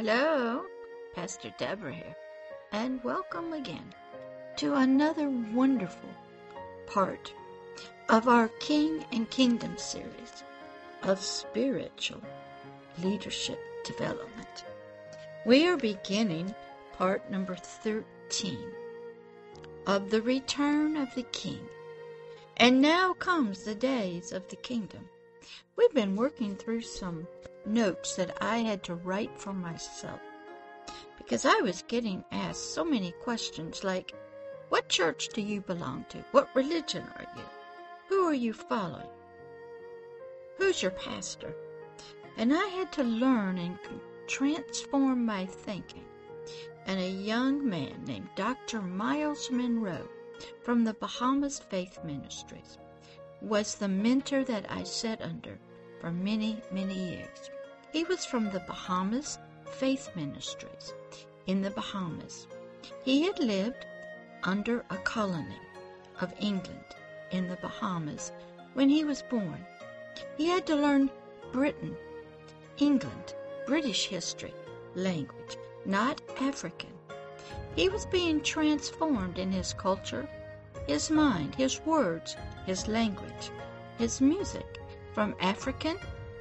Hello, Pastor Deborah here, and welcome again to another wonderful part of our King and Kingdom series of spiritual leadership development. We are beginning part number 13 of the return of the King. And now comes the days of the kingdom. We've been working through some notes that I had to write for myself because I was getting asked so many questions like, what church do you belong to? What religion are you? Who are you following? Who's your pastor? And I had to learn and transform my thinking. And a young man named Dr. Myles Munroe from the Bahamas Faith Ministries was the mentor that I sat under for many, many years. He was from the Bahamas Faith Ministries in the Bahamas. He had lived under a colony of England in the Bahamas when he was born. He had to learn England, British history, language, not African. He was being transformed in his culture, his mind, his words, his language, his music, from African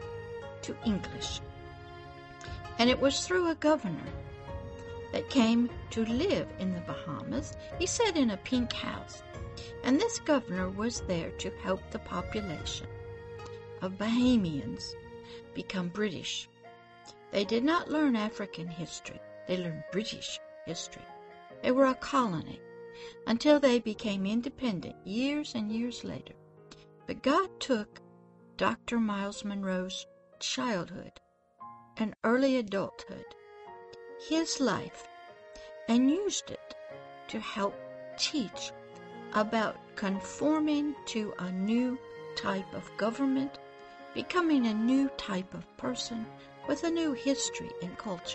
to English. And it was through a governor that came to live in the Bahamas. He sat in a pink house, and this governor was there to help the population of Bahamians become British. They did not learn African history. They learned British history. They were a colony until they became independent years and years later. But God took Dr. Myles Munroe's childhood and early adulthood, his life, and used it to help teach about conforming to a new type of government, becoming a new type of person with a new history and culture.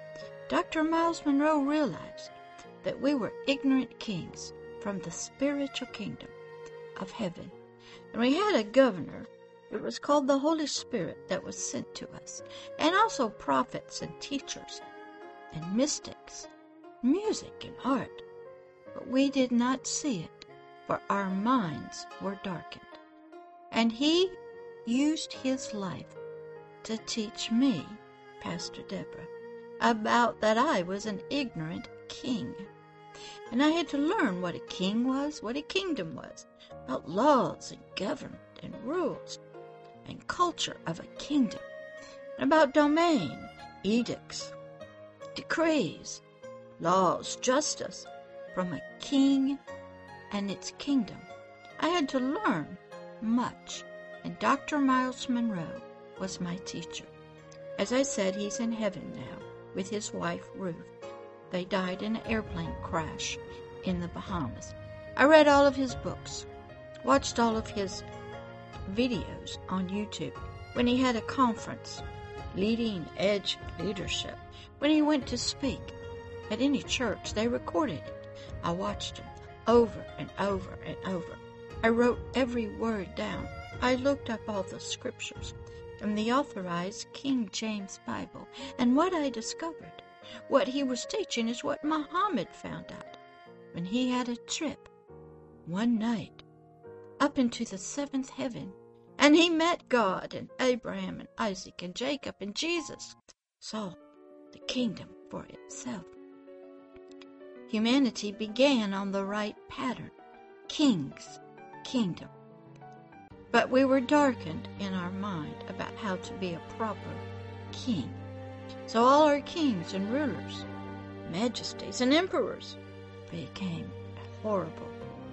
Dr. Myles Munroe realized that we were ignorant kings from the spiritual kingdom of heaven. And we had a governor. It was called the Holy Spirit that was sent to us, and also prophets and teachers and mystics, music and art. But we did not see it, for our minds were darkened. And he used his life to teach me, Pastor Deborah, about that I was an ignorant king. And I had to learn what a king was, what a kingdom was, about laws and government and rules and culture of a kingdom, and about domain, edicts, decrees, laws, justice from a king and its kingdom. I had to learn much, and Dr. Myles Munroe was my teacher. As I said, he's in heaven now with his wife, Ruth. They died in an airplane crash in the Bahamas. I read all of his books, watched all of his videos on YouTube. When he had a conference, Leading Edge Leadership, when he went to speak at any church, they recorded it. I watched him over and over and over. I wrote every word down. I looked up all the scriptures from the authorized King James Bible, and what I discovered, what he was teaching, is what Muhammad found out when he had a trip one night up into the seventh heaven, and he met God and Abraham and Isaac and Jacob, and Jesus saw the kingdom for itself. Humanity began on the right pattern, king's kingdom. But we were darkened in our mind about how to be a proper king. So all our kings and rulers, majesties and emperors became horrible,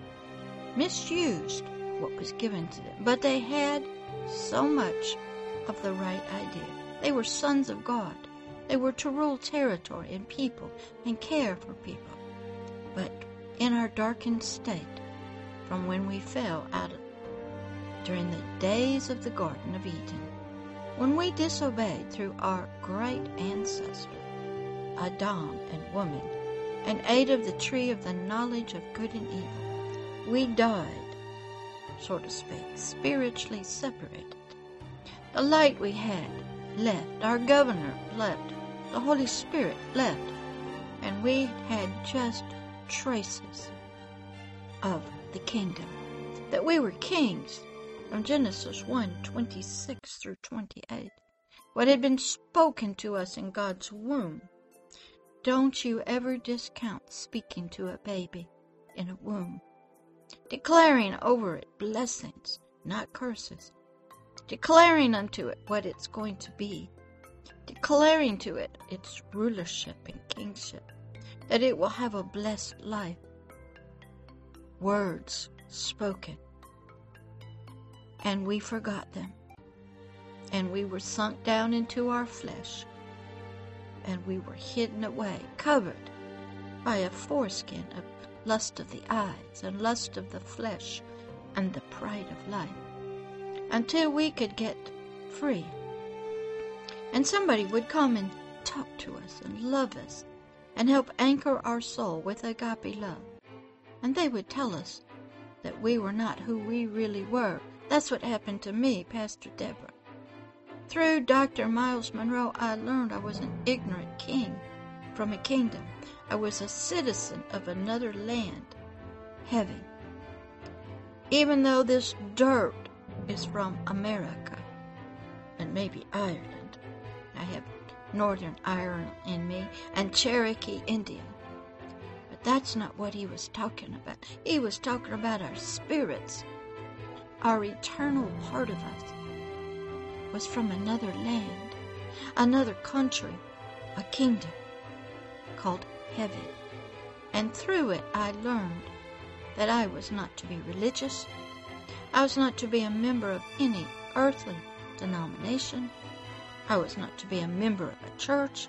misused what was given to them. But they had so much of the right idea. They were sons of God. They were to rule territory and people and care for people. But in our darkened state, from when we fell out of during the days of the Garden of Eden, when we disobeyed through our great ancestor, Adam and woman, and ate of the tree of the knowledge of good and evil, we died, so to speak, spiritually separated. The light we had left. Our governor left. the Holy Spirit left, and we had just traces of the kingdom. That we were kings from Genesis 1:26 through 28. What had been spoken to us in God's womb. Don't you ever discount speaking to a baby in a womb. Declaring over it blessings, not curses. Declaring unto it what it's going to be. Declaring to it its rulership and kingship. That it will have a blessed life. Words spoken. And we forgot them. And we were sunk down into our flesh. And we were hidden away, covered by a foreskin of lust of the eyes and lust of the flesh and the pride of life, until we could get free. And somebody would come and talk to us and love us and help anchor our soul with agape love. And they would tell us that we were not who we really were. That's what happened to me, Pastor Deborah. Through Dr. Miles Monroe, I learned I was an ignorant king from a kingdom. I was a citizen of another land, heaven. Even though this dirt is from America and maybe Ireland, I have Northern Ireland in me and Cherokee Indian. But that's not what he was talking about. He was talking about our spirits. Our eternal part of us was from another land, another country, a kingdom called heaven. And through it I learned that I was not to be religious. I was not to be a member of any earthly denomination. I was not to be a member of a church.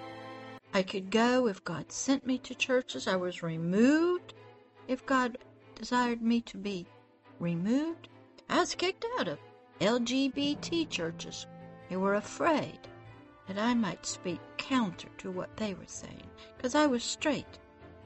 I could go if God sent me to churches. I was removed if God desired me to be removed. I was kicked out of LGBT churches. They were afraid that I might speak counter to what they were saying, because I was straight.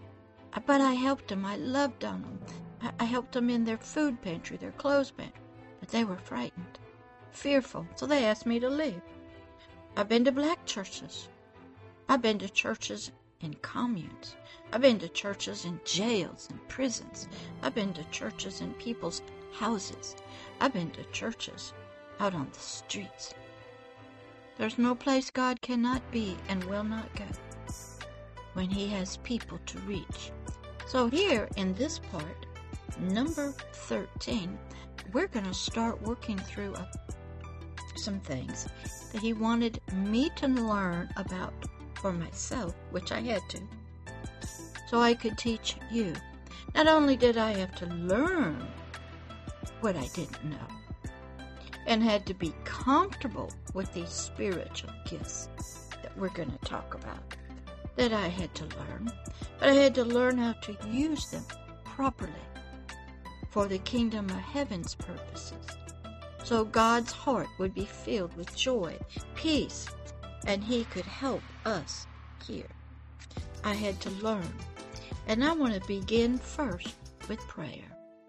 But I helped them. I loved on them. I helped them in their food pantry, their clothes pantry. But they were frightened, fearful, so they asked me to leave. I've been to black churches. I've been to churches in communes. I've been to churches in jails and prisons. I've been to churches in people's houses. I've been to churches out on the streets. There's no place God cannot be and will not go when He has people to reach. So here in this part, number 13, we're going to start working through some things that He wanted me to learn about for myself, which I had to, so I could teach you. Not only did I have to learn what I didn't know, and had to be comfortable with these spiritual gifts that we're going to talk about, that I had to learn, but I had to learn how to use them properly for the kingdom of heaven's purposes, so God's heart would be filled with joy, peace, and He could help us here. I had to learn, and I want to begin first with prayer.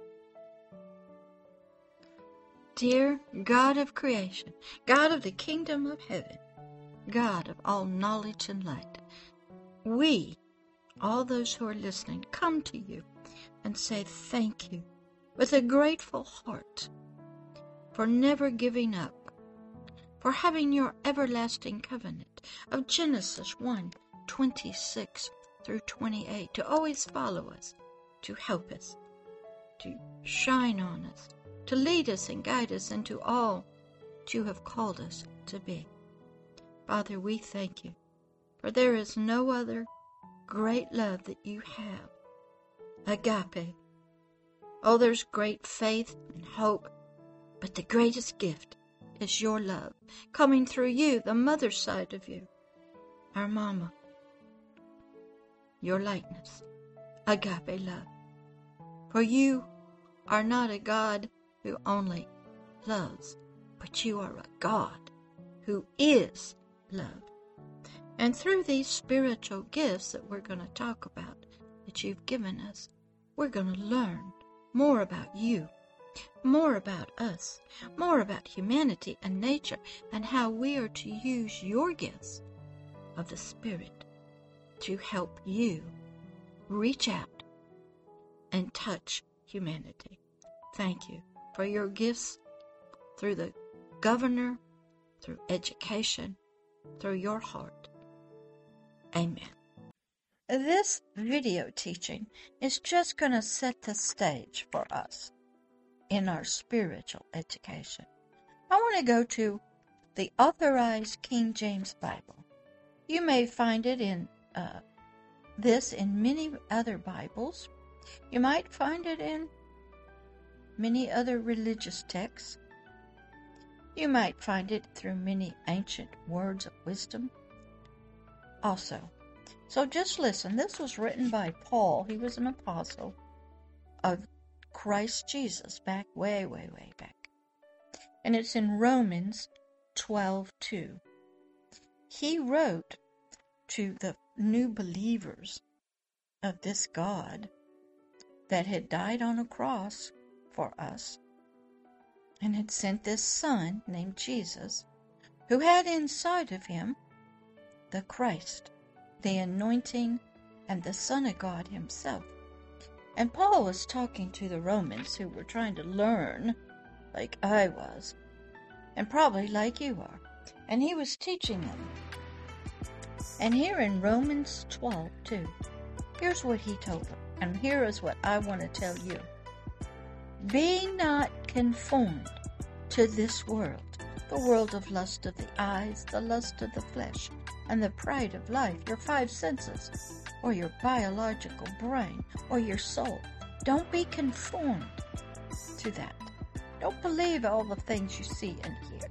Dear God of creation, God of the kingdom of heaven, God of all knowledge and light, we, all those who are listening, come to You and say thank You with a grateful heart for never giving up, for having Your everlasting covenant of Genesis 1:26 through 28 to always follow us, to help us, to shine on us, to lead us and guide us into all that You have called us to be. Father, we thank You, for there is no other great love that You have. Agape. Oh, there's great faith and hope, but the greatest gift is Your love, coming through You, the mother side of You, our mama. Your likeness, agape love. For You are not a God who only loves, but You are a God who is love. And through these spiritual gifts that we're going to talk about, that You've given us, we're going to learn more about You, more about us, more about humanity and nature, and how we are to use Your gifts of the Spirit to help you reach out and touch humanity. Thank you for your gifts through the governor, through education, through your heart. Amen. This video teaching is just going to set the stage for us in our spiritual education. I want to go to the Authorized King James Bible. You may find it in many other Bibles. You might find it in many other religious texts. You might find it through many ancient words of wisdom also. So just listen. This was written by Paul. He was an apostle of Christ Jesus back way back. And it's in Romans 12:2. He wrote to the new believers of this God that had died on a cross for us and had sent this Son named Jesus, who had inside of him the Christ, the anointing, and the Son of God himself. And Paul was talking to the Romans who were trying to learn like I was, and probably like you are. And he was teaching them. And here in Romans 12:2, here's what he told them. And here is what I want to tell you. Be not conformed to this world, the world of lust of the eyes, the lust of the flesh, and the pride of life, your five senses, or your biological brain, or your soul. Don't be conformed to that. Don't believe all the things you see and hear.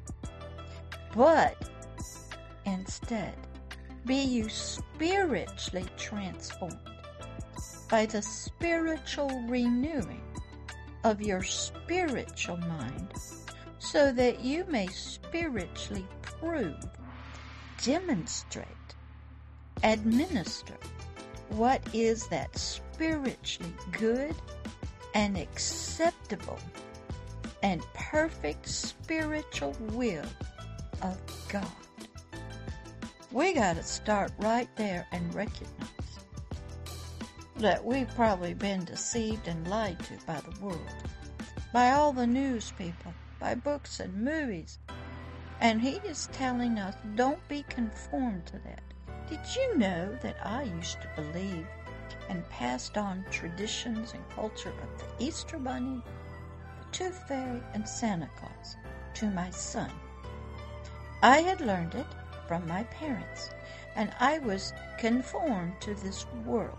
But instead, be you spiritually transformed by the spiritual renewing of your spiritual mind, so that you may spiritually prove, demonstrate, administer what is that spiritually good and acceptable and perfect spiritual will of God. We got to start right there and recognize that we've probably been deceived and lied to by the world, by all the news people, by books and movies. And he is telling us, don't be conformed to that. Did you know that I used to believe and passed on traditions and culture of the Easter Bunny, the Tooth Fairy, and Santa Claus to my son? I had learned it from my parents, and I was conformed to this world.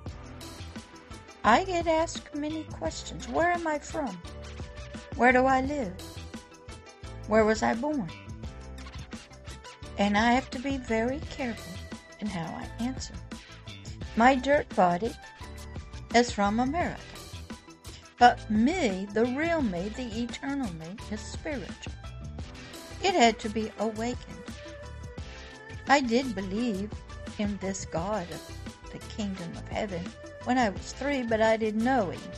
I get asked many questions. Where am I from? Where do I live? Where was I born? And I have to be very careful in how I answer. My dirt body is from America. But me, the real me, the eternal me, is spiritual. It had to be awakened. I did believe in this God of the kingdom of heaven when I was 3, but I didn't know him.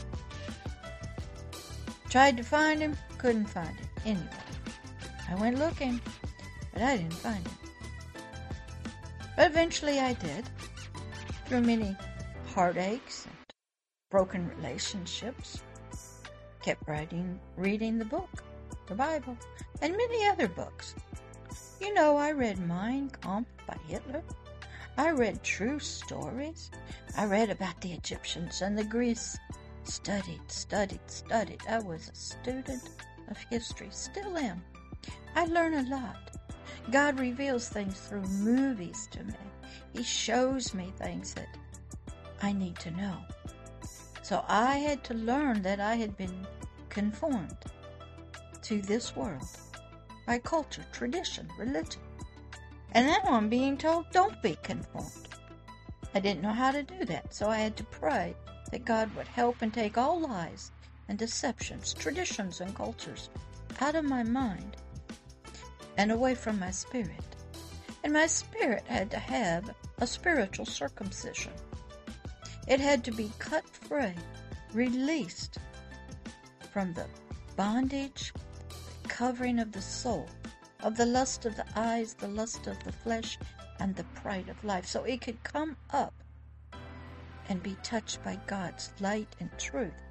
Tried to find him, couldn't find him anyway. I went looking, but I didn't find him. But eventually I did, through many heartaches and broken relationships. Kept reading the book, the Bible, and many other books. You know, I read Mein Kampf by Hitler. I read true stories. I read about the Egyptians and the Greeks. Studied. I was a student of history, still am. I learn a lot. God reveals things through movies to me. He shows me things that I need to know. So I had to learn that I had been conformed to this world by culture, tradition, religion. And now I'm being told, don't be conformed. I didn't know how to do that, so I had to pray that God would help and take all lies and deceptions, traditions and cultures out of my mind and away from my spirit. And my spirit had to have a spiritual circumcision. It had to be cut free, released from the bondage, the covering of the soul, of the lust of the eyes, the lust of the flesh, and the pride of life, so it could come up and be touched by God's light and truth.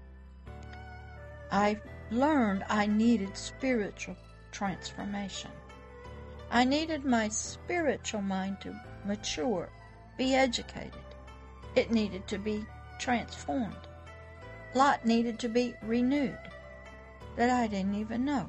I learned I needed spiritual transformation. I needed my spiritual mind to mature, be educated. It needed to be transformed. A lot needed to be renewed that I didn't even know.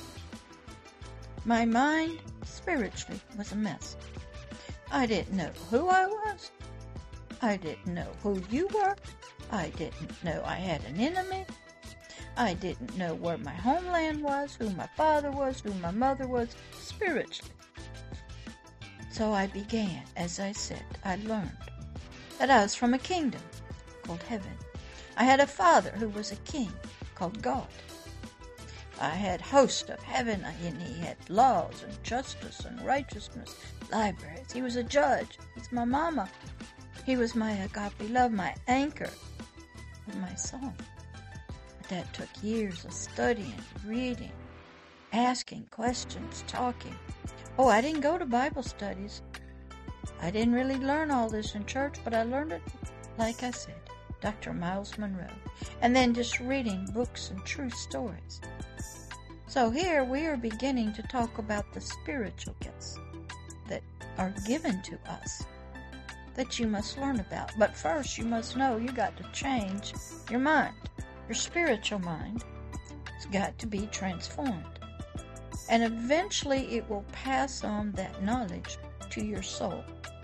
My mind, spiritually, was a mess. I didn't know who I was. I didn't know who you were. I didn't know I had an enemy. I didn't know where my homeland was, who my father was, who my mother was, spiritually. So I began, as I said, I learned that I was from a kingdom called heaven. I had a father who was a king called God. I had host of heaven, and he had laws and justice and righteousness, libraries. He was a judge. He's my mama. He was my agape love, my anchor, and my song. But that took years of studying, reading, asking questions, talking. Oh, I didn't go to Bible studies. I didn't really learn all this in church, but I learned it, like I said, Dr. Myles Munroe. And then just reading books and true stories. So here we are beginning to talk about the spiritual gifts that are given to us that you must learn about. But first you must know you got to change your mind. Your spiritual mind has got to be transformed. And eventually it will pass on that knowledge to your soul.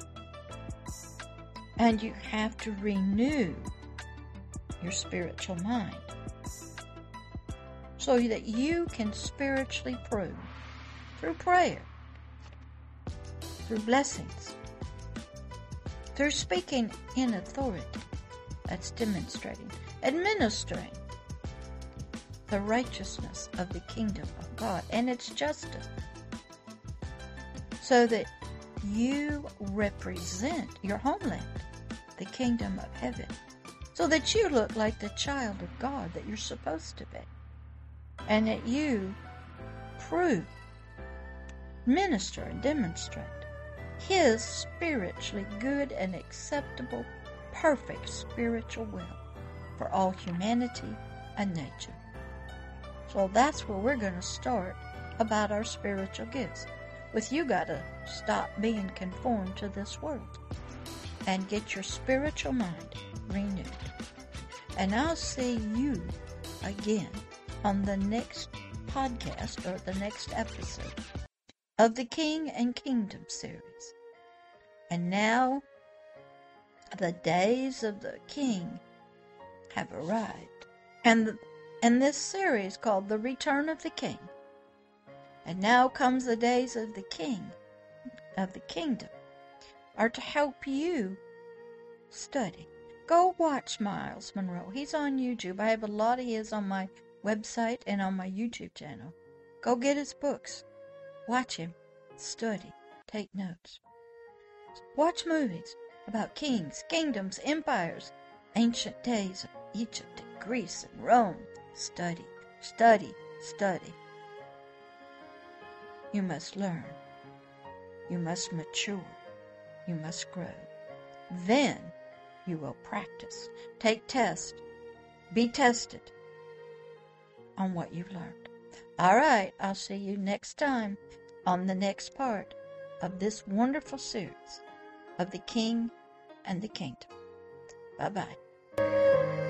And you have to renew your spiritual mind so that you can spiritually prove through prayer, through blessings, through speaking in authority, that's demonstrating, administering the righteousness of the kingdom of God and its justice, so that you represent your homeland, the kingdom of heaven, so that you look like the child of God that you're supposed to be, and that you prove, minister, and demonstrate His spiritually good and acceptable, perfect spiritual will for all humanity and nature. So that's where we're going to start about our spiritual gifts. With you got to stop being conformed to this world and get your spiritual mind renewed. And I'll see you again on the next podcast or the next episode of the King and Kingdom series. And now the days of the King have arrived. And this series called The Return of the King. And now comes the days of the King of the Kingdom are to help you study. Go watch Myles Munroe. He's on YouTube. I have a lot of his on my website and on my YouTube channel. Go get his books. Watch him. Study. Take notes. Watch movies about kings, kingdoms, empires, ancient days of Egypt and Greece and Rome. Study, study, study. You must learn. You must mature. You must grow. Then you will practice. Take tests. Be tested on what you've learned. All right, I'll see you next time on the next part of this wonderful series of the King and the Kingdom. Bye-bye.